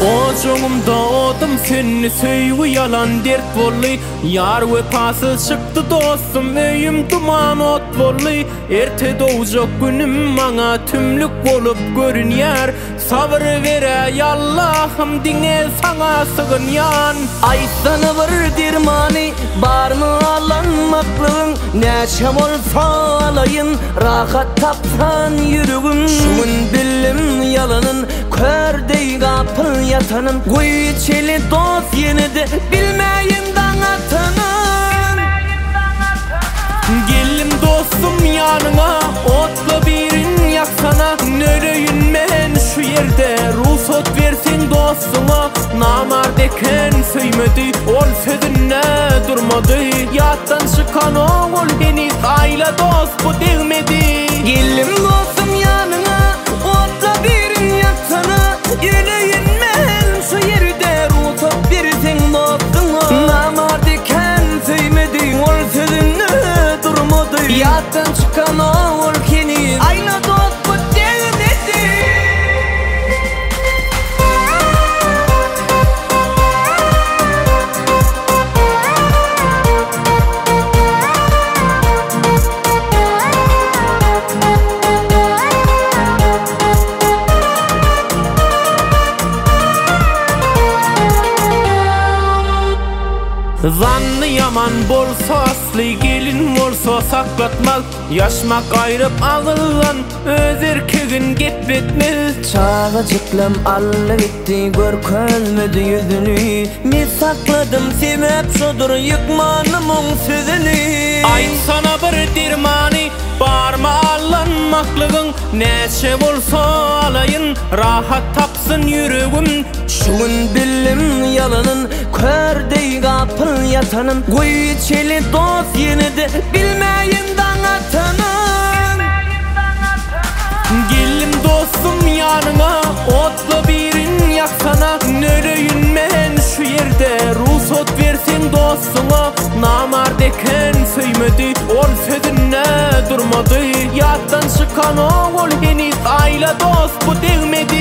Oğuzumda oğdum seni söylü yalan dert bolly. Yar vefasız çıktı dostum öyüm duman ot bolly. Erte doğacak günüm bana tümlük bolup görünýär. Sabır vere yallahım dine sana sığınyan. Aýtsana bir dirmany barmy alanmaklığın, näçe bolsa alayın rahat tapsan ýüregim. Şuň bilim yalanın kördey gapyl yatanın, goý çeli dost ýene-de bilmeýin daňatanın. Gelim dostum yanına, otla birin yaksana. Nöreyin men şu yerde, ruhsat versin dostuma. Namard eken söymedi, ol sözünne durmadı. Yattan çıkan oğul henüz ayla dost bu degmedi. Gelim dostum yanına, otla birin yaksana. Yüreğin men şu yerde, ruhsat versin dostuma. Namard eken söymedi, ol sözünne durmadı. Yattan çıkan oğul henüz ayla dost bu degmedi. Zanny yaman bolsa asly, gelin bolsa saklatmak. Yaşmak ayrıp alılan, öz erkegin getmetmez. Çağacıklam alla gitti, görkölmedi yüzünü. Mi sakladım sebep şudur, yıkmanımın sözünü. Aýtsana bir dirmany barma allanmaklığın, näçe bolsa alayın rahat tapsın ýüregim. Şuň bilim yalanın kördey gapyl yatanın, goý çeli dost ýene-de bilmeýin daňatanın. Gelim dostum yanına, otla birin yaksana. Nöreyin men şu yerde, ruhsat versin dostuma. Namard eken söymedi, ol sözünne durmadı. Yattan çıkan oğul henüz ayla dost bu degmedi.